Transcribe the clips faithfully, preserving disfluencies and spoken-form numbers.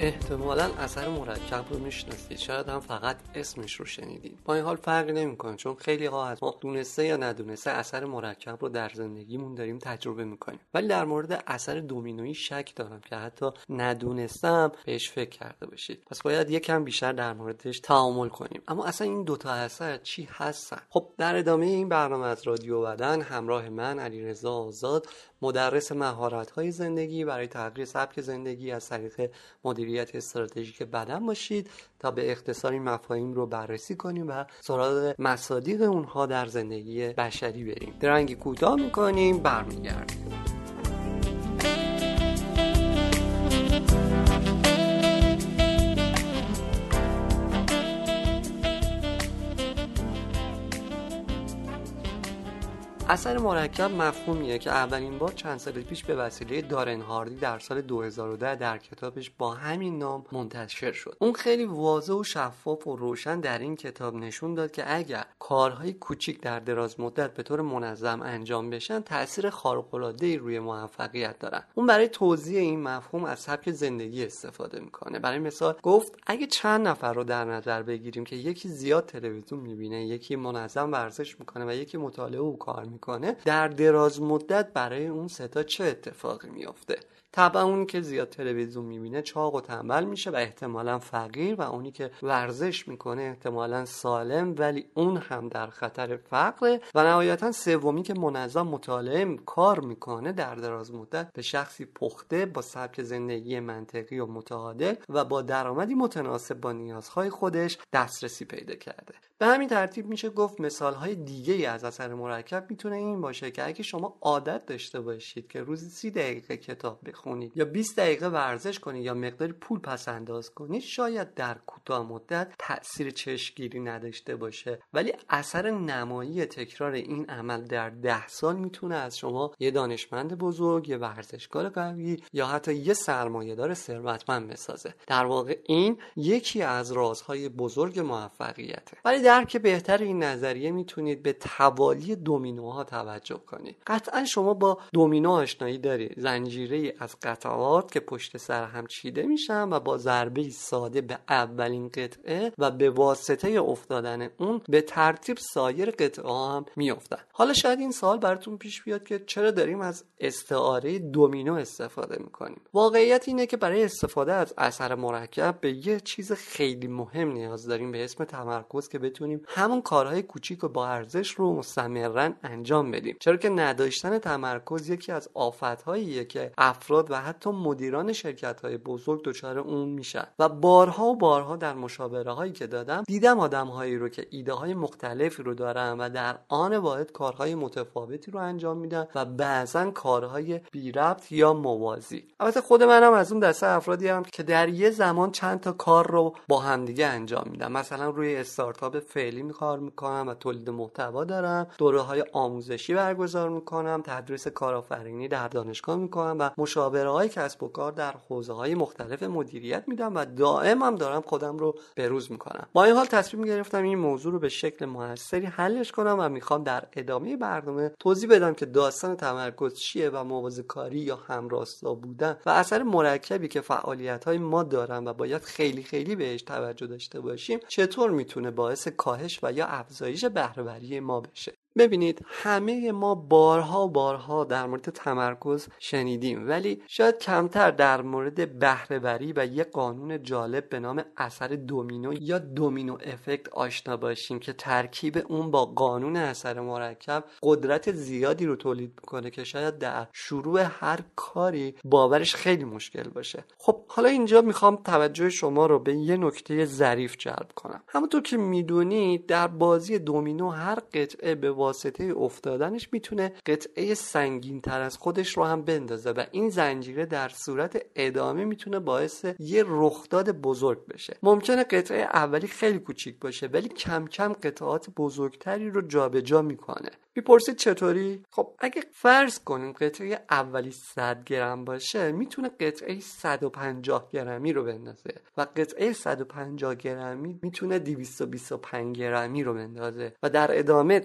احتمالاً اثر مرکب رو میشناسید، شاید هم فقط اسمش رو شنیدید. با این حال فرقی نمیکنه، چون خیلی ها از ما دونسته یا ندونسته اثر مرکب رو در زندگیمون داریم تجربه میکنیم. ولی در مورد اثر دومینویی شک دارم که حتی ندونستم بهش فکر کرده باشید. پس باید یکم بیشتر در موردش تعامل کنیم. اما اصلا این دوتا اثر چی هستن؟ خب در ادامه این برنامه از رادیو بدن همراه من علیرضا آزاد، مدرس مهارت‌های زندگی برای تغییر سبک زندگی از طریق مدیریت استراتژیک بدن باشید تا به اختصار این مفاهیم رو بررسی کنیم و سراغ مصادیق اونها در زندگی بشری بریم. درنگی کوتاه می‌کنیم، برمیگردیم. اثر مرکب مفهومیه که اولین بار چند سال پیش به وسیله دارن هاردی در سال دو هزار و ده در کتابش با همین نام منتشر شد. اون خیلی واضح و شفاف و روشن در این کتاب نشون داد که اگر کارهای کوچیک در دراز مدت به طور منظم انجام بشن تأثیر خارق‌العاده‌ای روی موفقیت دارن. اون برای توضیح این مفهوم از سبک زندگی استفاده میکنه. برای مثال گفت اگه چند نفر رو در نظر بگیریم که یکی زیاد تلویزیون میبینه، یکی منظم ورزش میکنه و یکی مطالعه و کار میکنه، در دراز مدت برای اون سه تا چه اتفاقی میفته؟ طبعا اونی که زیاد تلویزیون میبینه چاق و تنبل میشه و احتمالاً فقیر، و اونی که ورزش میکنه احتمالاً سالم ولی اون هم در خطر فقره، و نهایتاً سومی که منظم مطالعه کار میکنه در دراز مدت به شخصی پخته با سبک زندگی منطقی و متعادل و با درآمدی متناسب با نیازهای خودش دسترسی پیدا کرده. به همین ترتیب میشه گفت مثالهای دیگه‌ای از اثر مرکب میتونه این باشه که اگه شما عادت داشته باشید که روزی سی دقیقه کتاب بخونید یا بیست دقیقه ورزش کنید یا مقداری پول پس انداز کنید، شاید در کوتاه مدت تأثیر چشمگیری نداشته باشه، ولی اثر نمایی تکرار این عمل در ده سال میتونه از شما یه دانشمند بزرگ، یه ورزشکار قوی یا حتی یه سرمایه‌دار ثروتمند بسازه. در واقع این یکی از رازهای بزرگ موفقیته. ولی درک بهتر این نظریه میتونید به توالی دومینوها توجه کنید. قطعا شما با دومینو آشنایی دارید، زنجیره از قطعات که پشت سر هم چیده میشن و با ضربه ساده به اولین قطعه و به واسطه افتادن اون به ترتیب سایر قطعه ها هم میافتن. حالا شاید این سوال براتون پیش بیاد که چرا داریم از استعاره دومینو استفاده میکنیم. واقعیت اینه که برای استفاده از اثر مرکب به یه چیز خیلی مهم نیاز داریم به اسم تمرکز که بتونیم همون کارهای کوچیک و با ارزش رو مستمرا انجام بدیم. چرا که نداشتن تمرکز یکی از آفت‌هاییه که افراد و حتی مدیران شرکت‌های بزرگ دچار اون میشن. و بارها و بارها در مشاوره‌هایی که دادم دیدم آدم‌هایی رو که ایده‌های مختلفی رو دارن و در آن واحد کارهای متفاوتی رو انجام میدن و بعضن کارهای بی ربط یا موازی. البته خود منم از اون دسته افرادی ام که در یه زمان چند تا کار رو با همدیگه انجام میدم. مثلا روی استارتاپ فعلی کار میکنم و تولید محتوا دارم، دوره‌های آموزشی برگزار میکنم، تدریس کارآفرینی در دانشگاه میکنم و مشاوره‌های کسب و کار در حوزه‌های مختلف مدیریت میدم و دائم هم دارم خودم رو بروز میکنم. با این حال تصمیم گرفتم این موضوع رو به شکل موثری حلش کنم و میخوام در ادامه برنامه توضیح بدم که داستان تمرکز چیه و موازی‌کاری یا همراستا بودن و اثر مرکبی که فعالیت‌های ما دارن و باید خیلی خیلی بهش توجه داشته باشیم چطور میتونه باعث کاهش و یا افزایش بهره‌وری ما بشه. ببینید همه ما بارها بارها در مورد تمرکز شنیدیم، ولی شاید کمتر در مورد بهره‌وری و یک قانون جالب به نام اثر دومینو یا دومینو افکت آشنا باشیم که ترکیب اون با قانون اثر مرکب قدرت زیادی رو تولید میکنه که شاید در شروع هر کاری باورش خیلی مشکل باشه. خب حالا اینجا میخوام توجه شما رو به یه نکته ظریف جلب کنم. همونطور که میدونید در بازی دومینو هر قطعه به واسطه افتادنش میتونه قطعه سنگین تر از خودش رو هم بندازه و این زنجیره در صورت ادامه میتونه باعث یه رخداد بزرگ بشه. ممکنه قطعه اولی خیلی کوچیک باشه ولی کم کم قطعات بزرگتری رو جابجا میکنه. میپرسید چطوری؟ خب اگه فرض کنیم قطعه اولی صد گرم باشه میتونه قطعه صد و پنجاه گرمی رو بندازه و قطعه صد و پنجاه گرمی میتونه دویست و بیست و پنج گرمی رو بندازه و در ادامه قطعه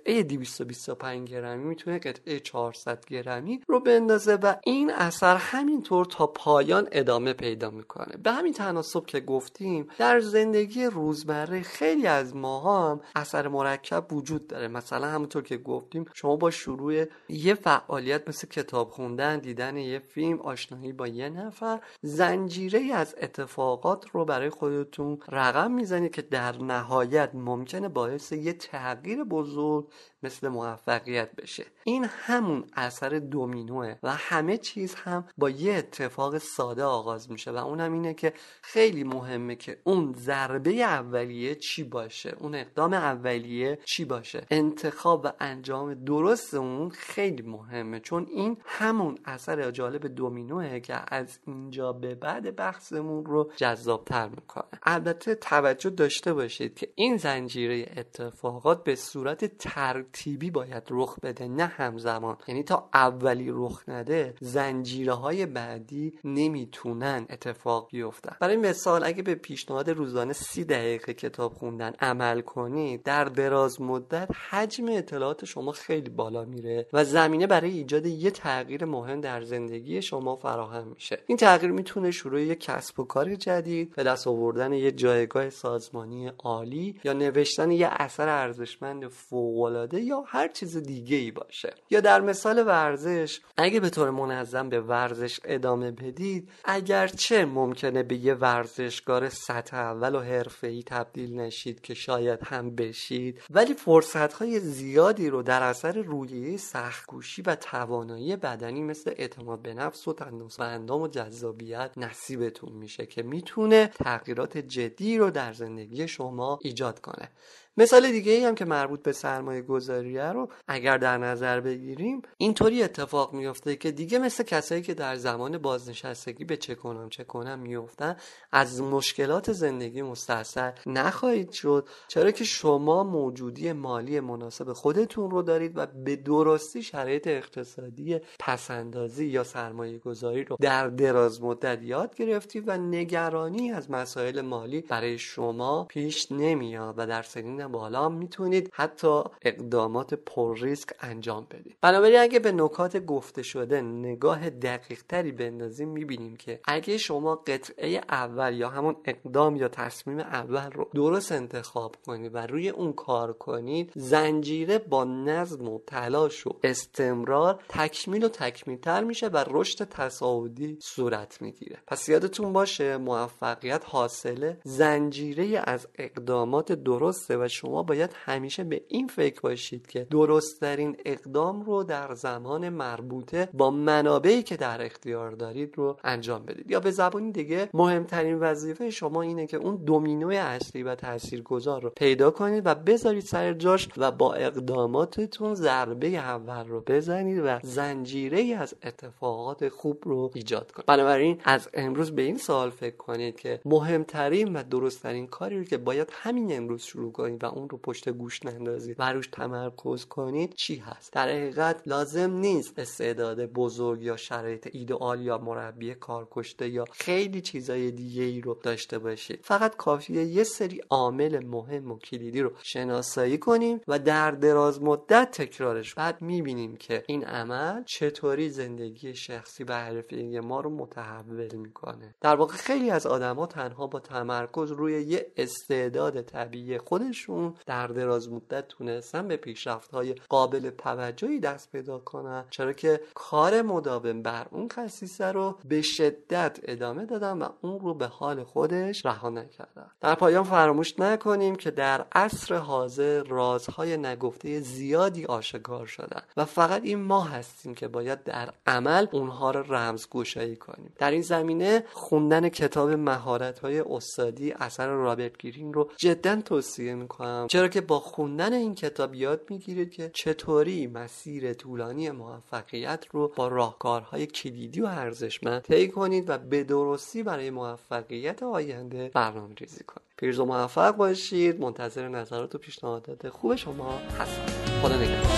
قطعه دویست و بیست و پنج گرمی میتونه قطعه چهارصد گرمی رو بندازه و این اثر همینطور تا پایان ادامه پیدا میکنه. به همین تناسب که گفتیم در زندگی روزمره خیلی از ماها هم اثر مرکب وجود داره. مثلا همونطور که گفتیم شما با شروع یه فعالیت مثل کتاب خوندن، دیدن یه فیلم، آشنایی با یه نفر، زنجیره از اتفاقات رو برای خودتون رقم میزنید که در نهایت ممکنه باعث یه تغییر بزرگ مثل موفقیت بشه. این همون اثر دومینوه و همه چیز هم با یه اتفاق ساده آغاز میشه و اونم اینه که خیلی مهمه که اون ضربه اولیه چی باشه، اون اقدام اولیه چی باشه. انتخاب و انجام درست اون خیلی مهمه، چون این همون اثر جالب دومینوه که از اینجا به بعد بحثمون رو جذابتر میکنه. البته توجه داشته باشید که این زنجیره اتفاقات به صورت ترتیبی باید رخ بده، نه همزمان. یعنی تا اولی رخ نده زنجیره های بعدی نمیتونن اتفاق بیفتن. برای مثال اگه به پیشنهاد روزانه سی دقیقه کتاب خوندن عمل کنید، در دراز مدت حجم اطلاعات شما خیلی بالا میره و زمینه برای ایجاد یه تغییر مهم در زندگی شما فراهم میشه. این تغییر میتونه شروع یک کسب و کار جدید، به دست آوردن یه جایگاه سازمانی عالی یا نوشتن یه اثر ارزشمند فوق‌العاده یا هر چیز دیگه ای باشه. یا در مثال ورزش، اگه به طور منظم به ورزش ادامه بدید، اگرچه ممکنه به یه ورزشکار سطح اول و حرفه‌ای تبدیل نشید که شاید هم بشید، ولی فرصت‌های زیادی رو در اثر روحیه سخت‌کوشی و توانایی بدنی مثل اعتماد به نفس و تناسب اندام و جذابیت نصیبتون میشه که میتونه تغییرات جدی رو در زندگی شما ایجاد کنه. مثال دیگه ای هم که مربوط به سرمایه گذاریه رو اگر در نظر بگیریم، اینطوری اتفاق میفته که دیگه مثل کسایی که در زمان بازنشستگی به چه کنم چه کنم میفتن از مشکلات زندگی مستحصل نخواهید شد، چرا که شما موجودی مالی مناسب خودتون رو دارید و به درستی شرایط اقتصادی پسندازی یا سرمایه گذاری رو در دراز مدت یاد گرفتید و نگرانی از مسائل مالی برای شما پیش نمیاد و در سنین بالا میتونید حتی اقدامات پر ریسک انجام بدید. بنابراین اگه به نکات گفته شده نگاه دقیق تری بندازیم، میبینیم که اگه شما قطعه اول یا همون اقدام یا تصمیم اول رو درست انتخاب کنید و روی اون کار کنید، زنجیره با نظم و تلاش و استمرار تکمیل و تکمیل تر میشه و رشد تصاعدی صورت میگیره. پس یادتون باشه موفقیت حاصله زنجیره از اقدامات درسته و شما باید همیشه به این فکر باشید که درست‌ترین اقدام رو در زمان مربوطه با منابعی که در اختیار دارید رو انجام بدید. یا به زبانی دیگه مهمترین وظیفه شما اینه که اون دومینوی اصلی و تاثیرگذار رو پیدا کنید و بذارید سر جاش و با اقداماتتون ضربه اول رو بزنید و زنجیره‌ای از اتفاقات خوب رو ایجاد کنید. بنابراین از امروز به این سوال فکر کنید که مهمترین و درست‌ترین کاری رو که باید همین امروز شروع کنید و اون رو پشت گوش نندازید و روش تمرکز کنید چی هست. در حقیقت لازم نیست استعداد بزرگ یا شرایط ایدئال یا مربی کارکشته یا خیلی چیزای دیگه ای رو داشته باشید. فقط کافیه یه سری عامل مهم و کلیدی رو شناسایی کنیم و در دراز مدت تکرارش. بعد میبینیم که این عمل چطوری زندگی شخصی و حرفه‌ای ما رو متحول میکنه. در واقع خیلی از آدما تنها با تمرکز روی یه استعداد طبیعی خودشون در دراز مدت تونستن به پیشرفت‌های قابل توجهی دست پیدا کنن، چرا که کار مداوم بر اون خصیصه رو به شدت ادامه دادن و اون رو به حال خودش رها نکردن. در پایان فراموش نکنیم که در عصر حاضر رازهای نگفته زیادی آشکار شدن و فقط این ما هستیم که باید در عمل اونها رو رمزگشایی کنیم. در این زمینه خوندن کتاب مهارت‌های استادی اثر رابرت گرین رو جدا توصیه میکنم، چرا که با خوندن این کتاب یاد میگیرید که چطوری مسیر طولانی موفقیت رو با راهکارهای کلیدی و ارزشمند طی کنید و به درستی برای موفقیت آینده برنامه‌ریزی کنید. پیروز و موفق باشید. منتظر نظرات و پیشنهادات خوب شما هستم. خدا نگهدار.